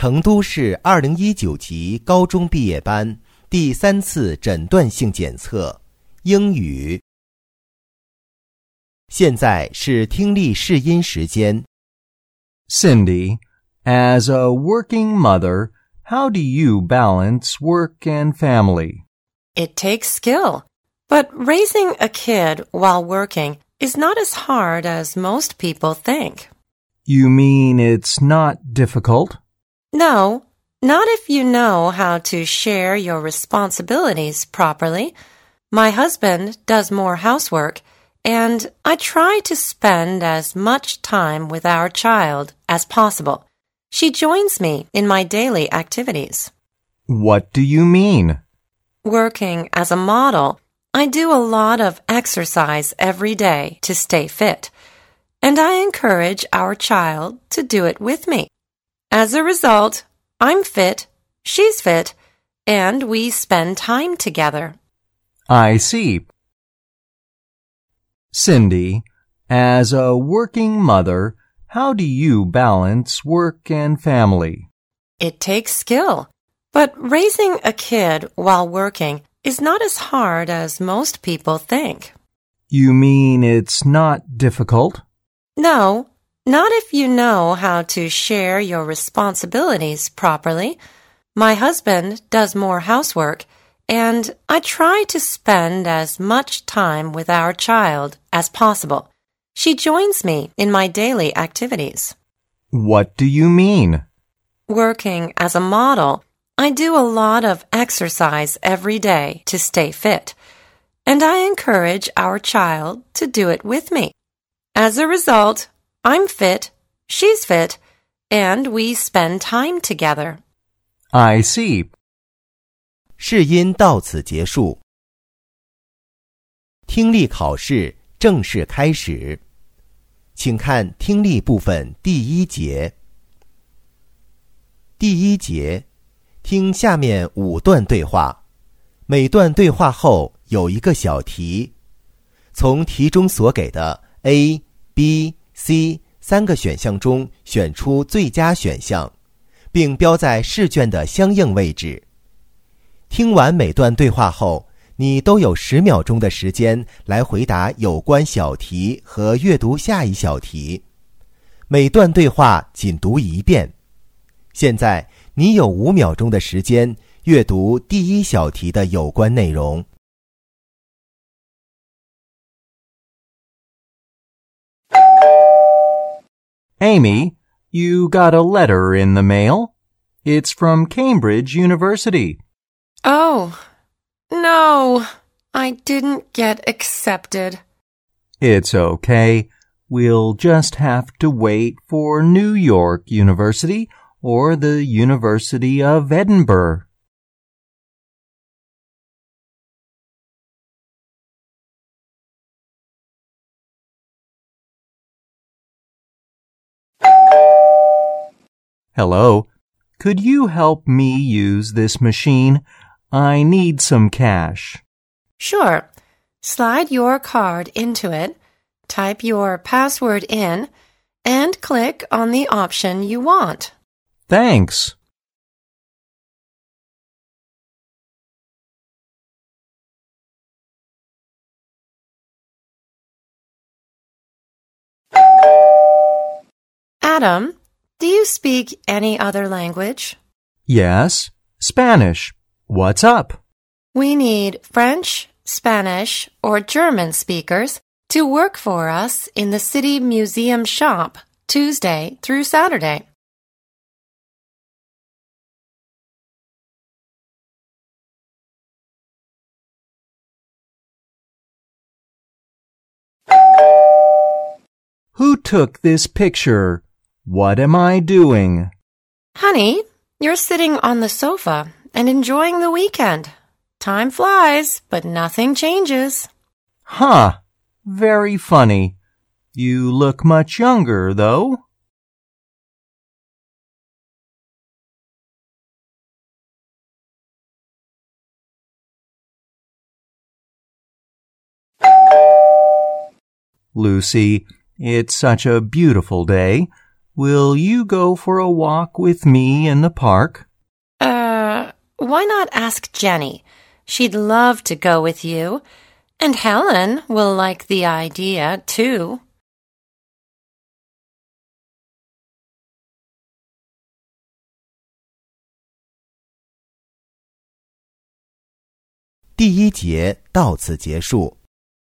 成都市2019级高中毕业班第3次诊断性检测，英语。现在是听力试音时间。 Cindy, as a working mother, how do you balance work and family? It takes skill, but raising a kid while working is not as hard as most people think. You mean it's not difficult? No, not if you know how to share your responsibilities properly. My husband does more housework, and I try to spend as much time with our child as possible. She joins me in my daily activities. What do you mean? Working as a model, I do a lot of exercise every day to stay fit, and I encourage our child to do it with me. As a result, I'm fit, she's fit, and we spend time together. I see. Cindy, as a working mother, how do you balance work and family? It takes skill, but raising a kid while working is not as hard as most people think. You mean it's not difficult? No, not if you know how to share your responsibilities properly. My husband does more housework, and I try to spend as much time with our child as possible. She joins me in my daily activities. What do you mean? Working as a model, I do a lot of exercise every day to stay fit, and I encourage our child to do it with me. As a result, I'm fit, she's fit, and we spend time together. I see. 试音到此结束。听力考试正式开始，请看听力部分第1节。第1节，听下面5段对话，每段对话后有一个小题，从题中所给的 A、B、C 3个选项中选出最佳选项，并标在试卷的相应位置。听完每段对话后，你都有10秒钟的时间来回答有关小题和阅读下一小题。每段对话仅读1遍。现在你有5秒钟的时间阅读第1小题的有关内容。 Amy, you got a letter in the mail. It's from Cambridge University. Oh, no, I didn't get accepted. It's okay. We'll just have to wait for New York University or the University of Edinburgh. Hello. Could you help me use this machine? I need some cash. Sure. Slide your card into it, type your password in, and click on the option you want. Thanks. Adam, do you speak any other language? Yes, Spanish. What's up? We need French, Spanish, or German speakers to work for us in the City Museum shop Tuesday through Saturday. Who took this picture? What am I doing? Honey, you're sitting on the sofa and enjoying the weekend. Time flies, but nothing changes. Huh. Very funny. You look much younger, though. Lucy, it's such a beautiful day. will you go for a walk with me in the park? Why not ask Jenny? She'd love to go with you. And Helen will like the idea, too. 第一节到此结束。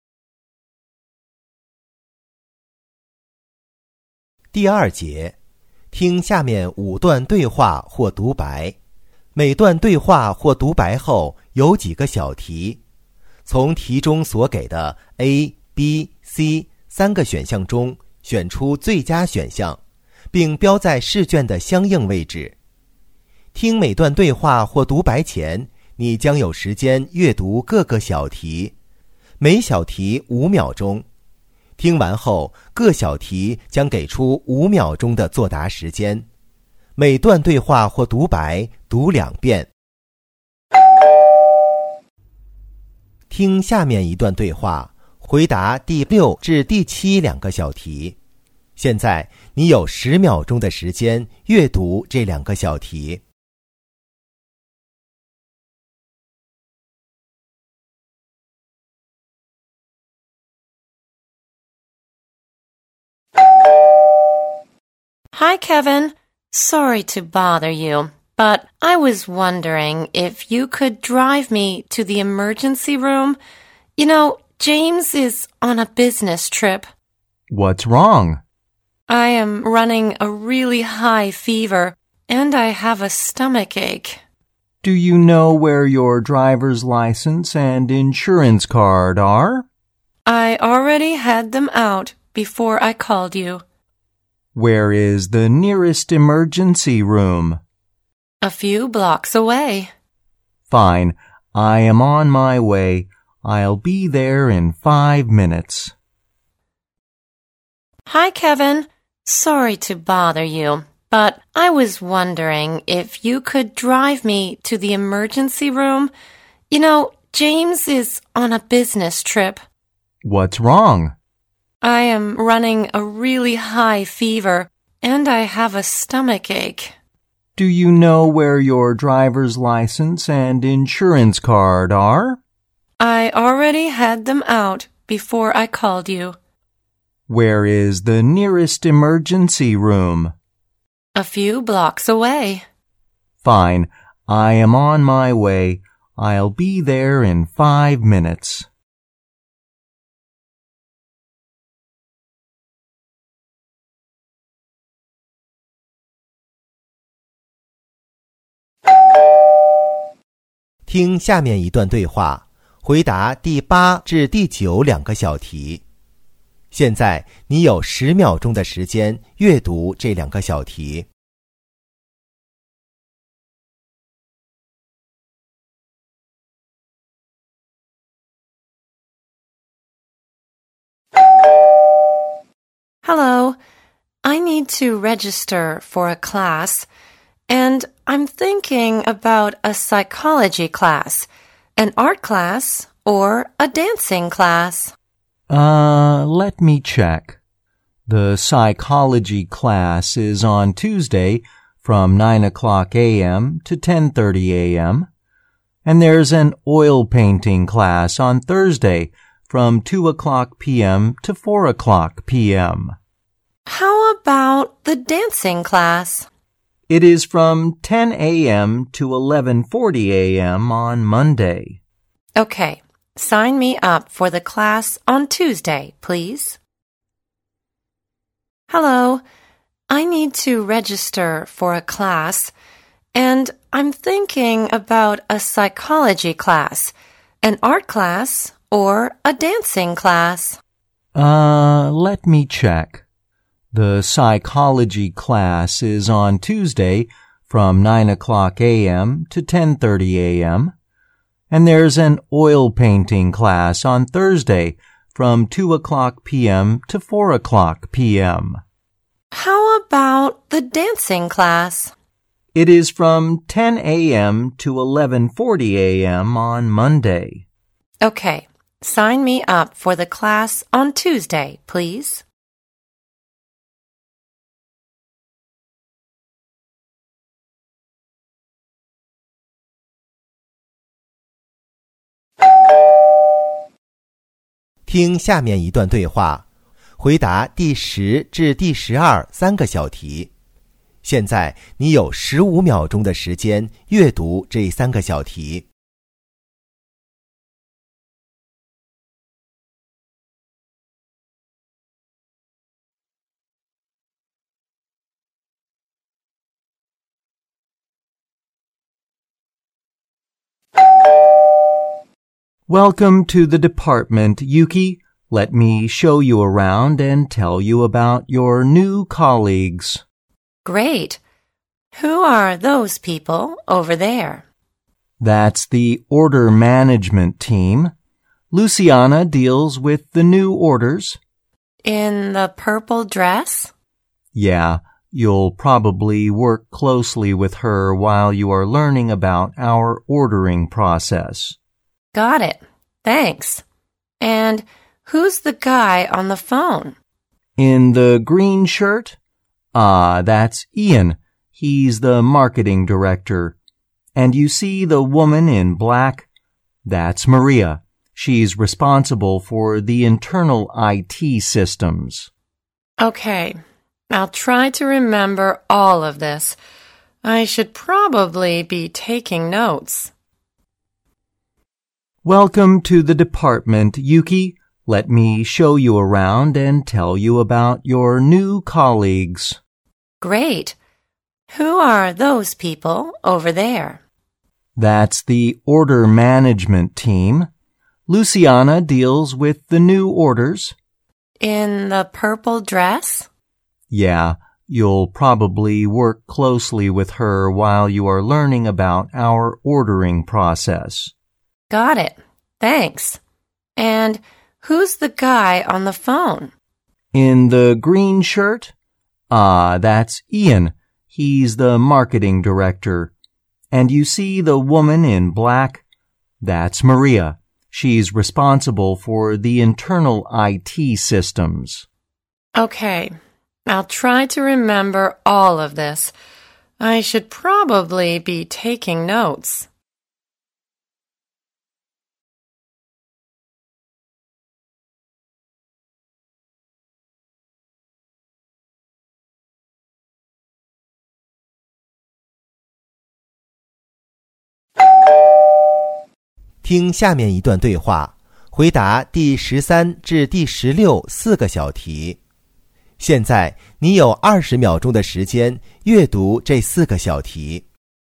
第二节，听下面5段对话或独白，每段对话或独白后有几个小题，从题中所给的 A、B、C 3个选项中选出最佳选项，并标在试卷的相应位置。听每段对话或独白前，你将有时间阅读各个小题，每小题5秒钟。听完后，各小题将给出5秒钟的作答时间。每段对话或独白读2遍。听下面一段对话，回答第6至第72个小题。现在你有10秒钟的时间阅读这2个小题。 Hi, Kevin. Sorry to bother you, but I was wondering if you could drive me to the emergency room. You know, James is on a business trip. What's wrong? I am running a really high fever, and I have a stomach ache. Do you know where your driver's license and insurance card are? I already had them out before I called you. Where is the nearest emergency room? A few blocks away. Fine. I am on my way. I'll be there in 5 minutes. Hi, Kevin. Sorry to bother you, but I was wondering if you could drive me to the emergency room. You know, James is on a business trip. What's wrong? I am running a really high fever, and I have a stomach ache. Do you know where your driver's license and insurance card are? I already had them out before I called you. Where is the nearest emergency room? A few blocks away. Fine. I am on my way. I'll be there in 5 minutes. 听下面一段对话，回答第8至第9 2个小题。现在你有10秒钟的时间阅读这2个小题。 Hello. I need to register for a class, and I'm thinking about a psychology class, an art class, or a dancing class. Let me check. The psychology class is on Tuesday from 9 o'clock a.m. to 10:30 a.m. And there's an oil painting class on Thursday from 2 o'clock p.m. to 4 o'clock p.m. How about the dancing class? It is from 10 a.m. to 11:40 a.m. on Monday. Okay, sign me up for the class on Tuesday, please. Hello. I need to register for a class, and I'm thinking about a psychology class, an art class, or a dancing class. Let me check. The psychology class is on Tuesday from 9 o'clock a.m. to 10:30 a.m. And there's an oil painting class on Thursday from 2 o'clock p.m. to 4 o'clock p.m. How about the dancing class? It is from 10 a.m. to 11:40 a.m. on Monday. Okay, sign me up for the class on Tuesday, please. 听下面一段对话，回答第10至第12三个小题。现在你有15秒钟的时间阅读这3个小题。 Welcome to the department, Yuki. Let me show you around and tell you about your new colleagues. Great. Who are those people over there? That's the order management team. Luciana deals with the new orders. In the purple dress? Yeah, you'll probably work closely with her while you are learning about our ordering process. Got it. Thanks. And who's the guy on the phone? In the green shirt? That's Ian. He's the marketing director. And you see the woman in black? That's Maria. She's responsible for the internal IT systems. Okay. I'll try to remember all of this. I should probably be taking notes. Welcome to the department, Yuki. Let me show you around and tell you about your new colleagues. Great. Who are those people over there? That's the order management team. Luciana deals with the new orders. In the purple dress? Yeah, you'll probably work closely with her while you are learning about our ordering process. Got it. Thanks. And who's the guy on the phone? In the green shirt? That's Ian. He's the marketing director. And you see the woman in black? That's Maria. She's responsible for the internal IT systems. Okay. I'll try to remember all of this. I should probably be taking notes. 听下面一段对话，回答第13至第16四个小题。现在你有20秒钟的时间阅读这4个小题。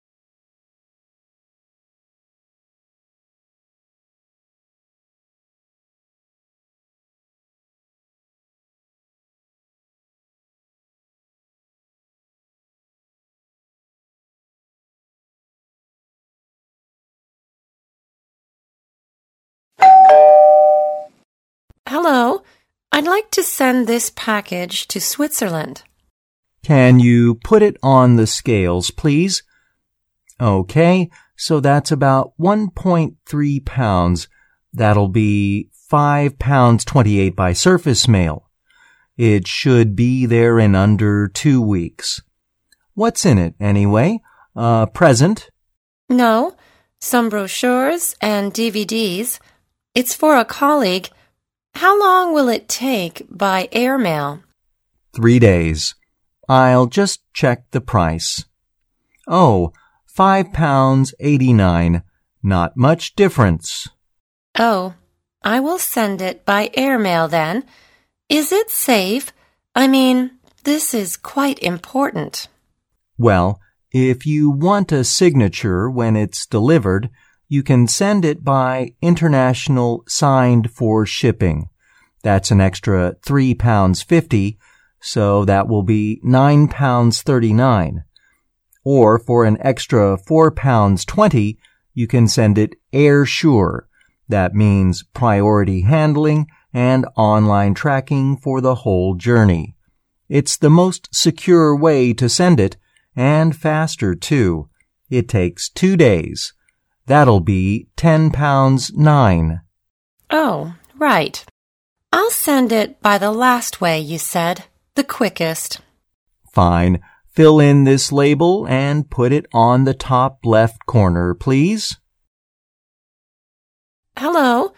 Hello. I'd like to send this package to Switzerland. Can you put it on the scales, please? Okay, so that's about 1.3 pounds. That'll be 5 pounds 28 by surface mail. It should be there in under 2 weeks. What's in it, anyway? A present? No, some brochures and DVDs. It's for a colleague. How long will it take by airmail? 3 days. I'll just check the price. Oh, 5 pounds 89. Not much difference. Oh, I will send it by airmail then. Is it safe? I mean, this is quite important. Well, if you want a signature when it's delivered, you can send it by international signed for shipping. That's an extra 3 pounds 50, so that will be 9 pounds 39. Or for an extra 4 pounds 20, you can send it air sure. That means priority handling and online tracking for the whole journey. It's the most secure way to send it, and faster too. It takes 2 days. That'll be 10 pounds 9. Oh, right. I'll send it by the last way you said, the quickest. Fine. Fill in this label and put it on the top left corner, please. Hello.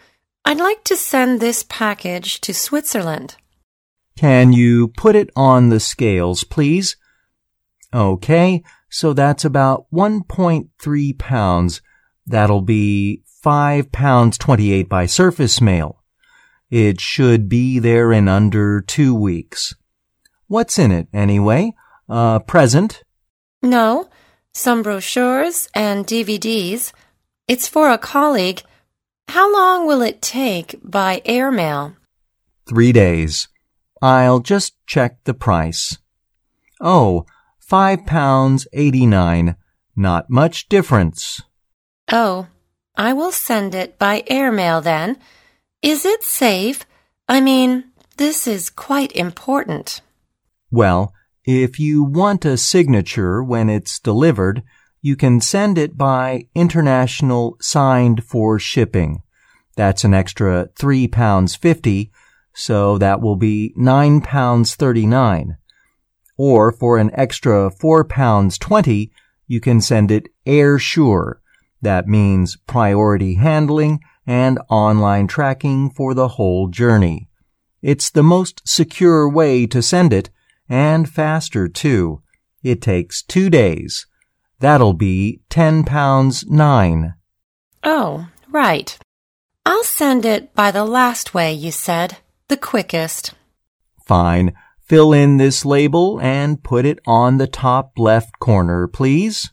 I'd like to send this package to Switzerland. Can you put it on the scales, please? Okay, so that's about 1.3 pounds. That'll be 5 pounds 28 by surface mail. It should be there in under 2 weeks. What's in it, anyway? A present? No, some brochures and DVDs. It's for a colleague. How long will it take by airmail? 3 days. I'll just check the price. Oh, 5 pounds 89. Not much difference. Oh, I will send it by airmail then. Is it safe? I mean, this is quite important. Well, if you want a signature when it's delivered, you can send it by international signed for shipping. That's an extra 3 pounds 50, so that will be 9 pounds 39. Or for an extra 4 pounds 20, you can send it air sure. That means priority handling and online tracking for the whole journey. It's the most secure way to send it, and faster too. It takes 2 days. That'll be 10 pounds 9. Oh, right. I'll send it by the last way you said, the quickest. Fine. Fill in this label and put it on the top left corner, please.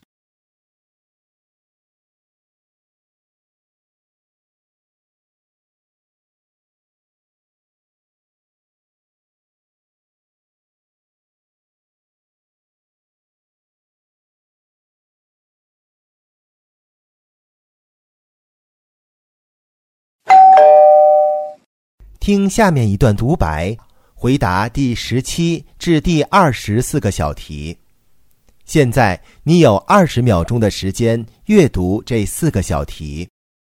听下面一段独白，回答第17至第24个小题。现在你有20秒钟的时间阅读这4个小题。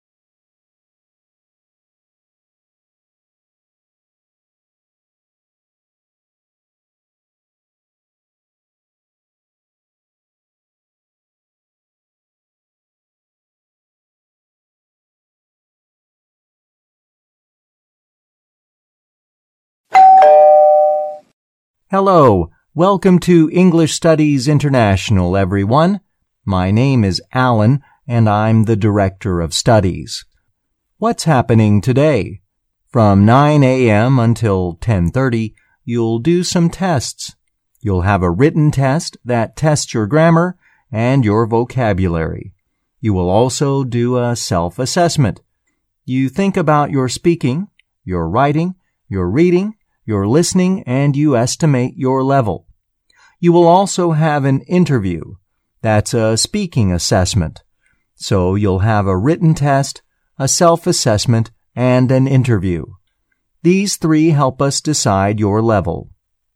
Hello, welcome to English Studies International, everyone. My name is Alan, and I'm the Director of Studies. What's happening today? From 9 a.m. until 10:30, you'll do some tests. You'll have a written test that tests your grammar and your vocabulary. You will also do a self-assessment. You think about your speaking, your writing, your reading, your listening, and you estimate your level. You will also have an interview. That's a speaking assessment. So you'll have a written test, a self-assessment, and an interview. These 3 help us decide your level.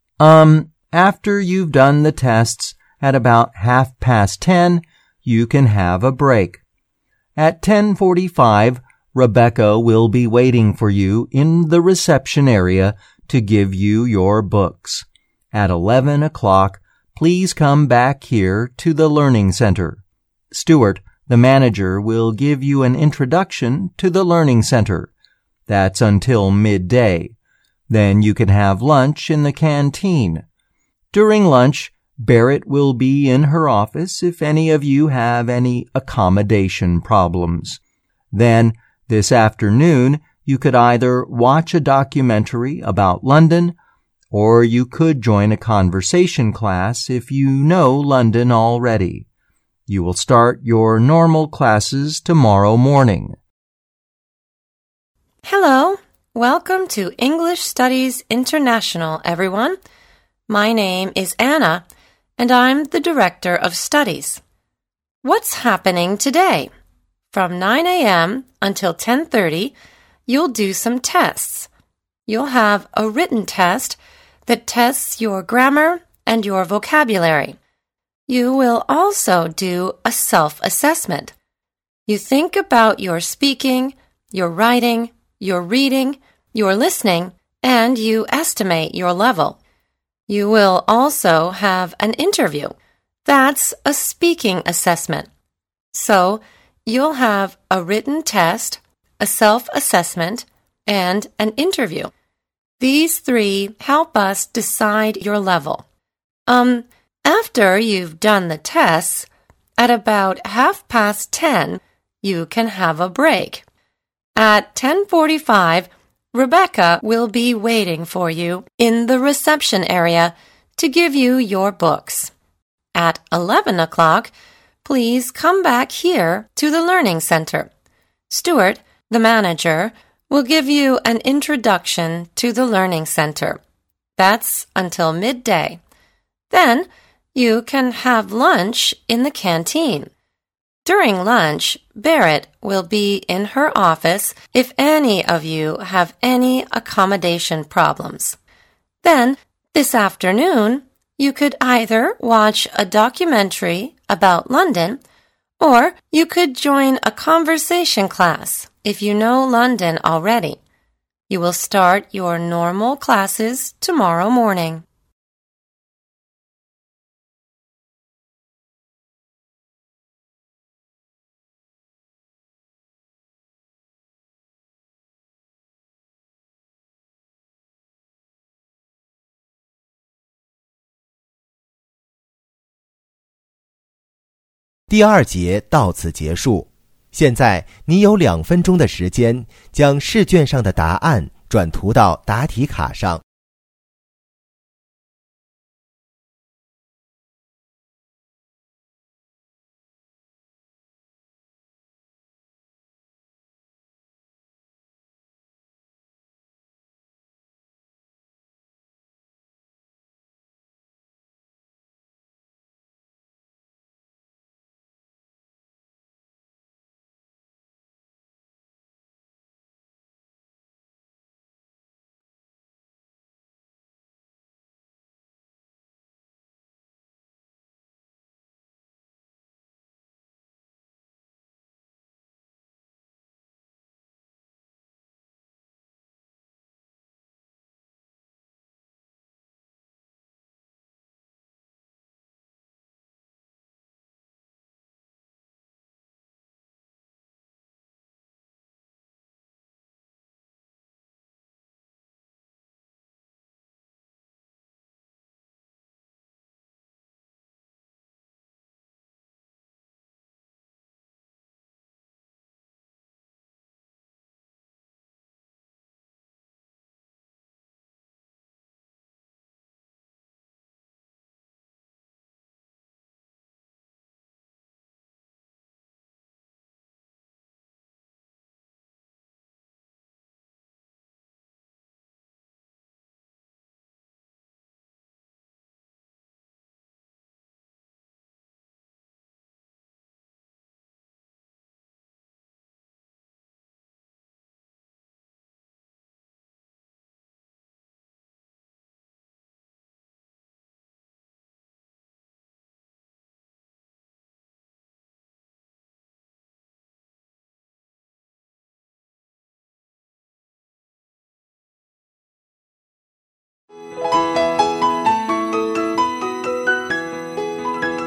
After you've done the tests at about 10:30, you can have a break. At 10:45, Rebecca will be waiting for you in the reception area to give you your books. At 11 o'clock, please come back here to the Learning Center. Stuart, the manager, will give you an introduction to the Learning Center. That's until midday. Then you can have lunch in the canteen. During lunch, Barrett will be in her office if any of you have any accommodation problems. Then, this afternoon, you could either watch a documentary about London, or you could join a conversation class if you know London already. You will start your normal classes tomorrow morning. Hello. Welcome to English Studies International, everyone. My name is Anna, and I'm the Director of Studies. What's happening today? From 9 a.m. until 10:30, you'll do some tests. You'll have a written test that tests your grammar and your vocabulary. You will also do a self-assessment. You think about your speaking, your writing, your reading, your listening, and you estimate your level. You will also have an interview. That's a speaking assessment. So, you'll have a written test, a self-assessment, and an interview. These 3 help us decide your level. After you've done the tests, at about 10:30, you can have a break. At 10:45, Rebecca will be waiting for you in the reception area to give you your books. At 11 o'clock, please come back here to the Learning Center. Stuart, the manager, will give you an introduction to the Learning Center. That's until midday. Then, you can have lunch in the canteen. During lunch, Barrett will be in her office if any of you have any accommodation problems. Then, this afternoon, you could either watch a documentary about London, or you could join a conversation class if you know London already. You will start your normal classes tomorrow morning. 第2节到此结束。现在你有2分钟的时间，将试卷上的答案转涂到答题卡上。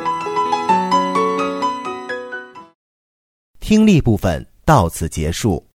听力部分到此结束。